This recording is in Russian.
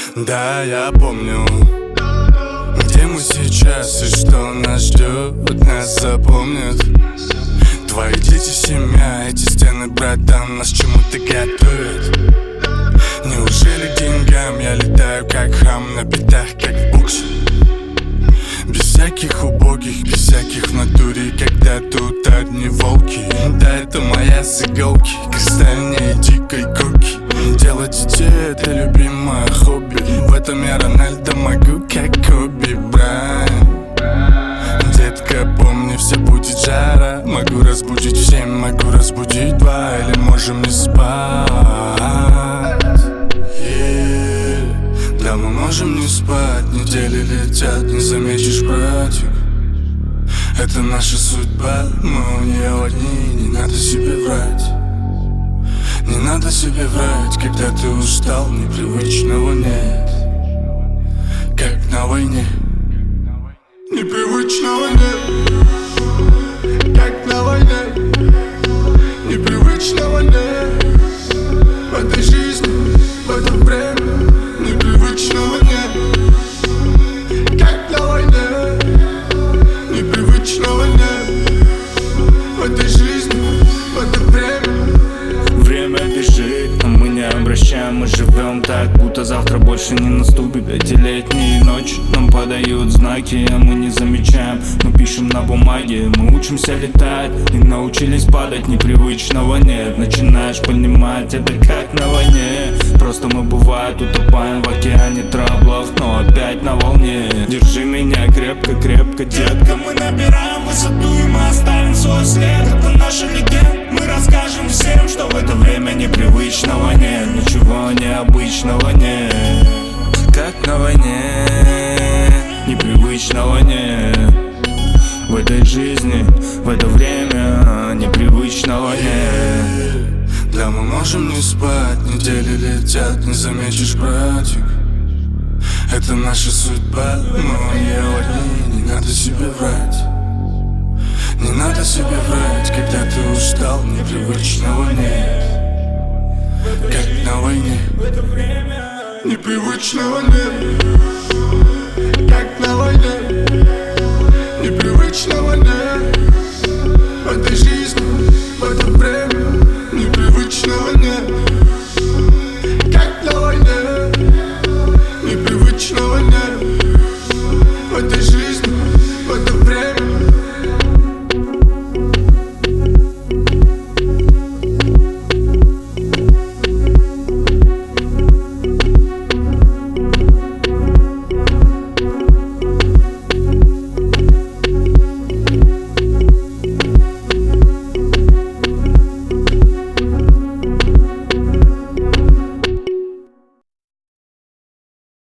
Да, я помню, где мы сейчас и что нас ждет. Нас запомнят твои дети, семья, эти стены, братан, нас чему-то готовят. Неужели к деньгам я летаю как хам на битах, как в боксе? Без всяких убогих, без всяких в натуре, когда тут одни волки. Да, это моя с иголки, кристальнее дикой коки. Делать детей — это любимое хобби. В этом я Рональдо могу, как Коби Брайант. Детка, помни, все будет жара. Могу разбудить в 7, могу разбудить в 2, или можем не спать. Да, мы можем не спать, недели летят, не заметишь, братик. Это наша судьба, мы у нее одни, не надо себе врать. Не надо себе врать, когда ты устал, непривычного нет. Как на войне, непривычного нет. Как на войне, непривычного нет. В этой жизни, в это время, непривычного нет. Как на войне, непривычного нет. В этой жизни, в это время. Время бежит, но мы не обращаем. Мы живем так, будто завтра больше не наступит. Эти летние ночи нам подают знаки, а мы не замечаем. Мы пишем на бумаге, мы учимся летать, не научились падать, непривычного нет. Начинаешь понимать, это как на войне. Просто мы бывает утопаем в океане траблов, но опять на волне. Держи меня крепко-крепко, детка. Мы набираем высоту и мы оставим свой след. Это наша легенда. Мы расскажем всем, что в это время непривычного нет. Ничего необычного нет. Как на войне, непривычного нет. В этой жизни, в это время непривычного нет. Да, мы можем не спать, недели летят, не заметишь, братик. Это наша судьба, мы у нее одни, не надо себе врать. Не надо себе врать, когда ты устал, непривычного нет. Как на войне, непривычного нет. Как на войне, непривычного нет. В этой жизни, в это время.